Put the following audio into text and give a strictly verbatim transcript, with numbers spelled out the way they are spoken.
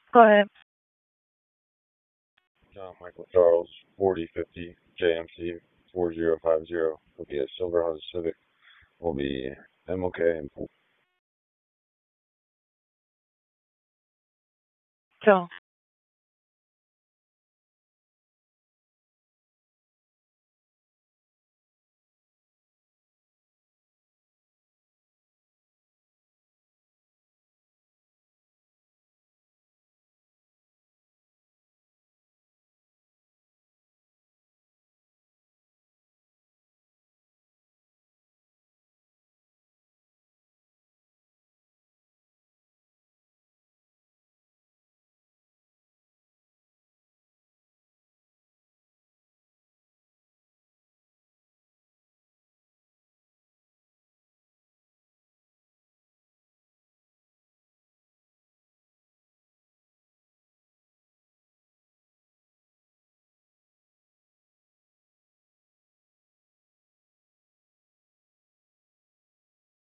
Go ahead. John Michael Charles, forty fifty J M C four zero five zero. Will be a Silver Honda Civic. Will be M O K and Joe.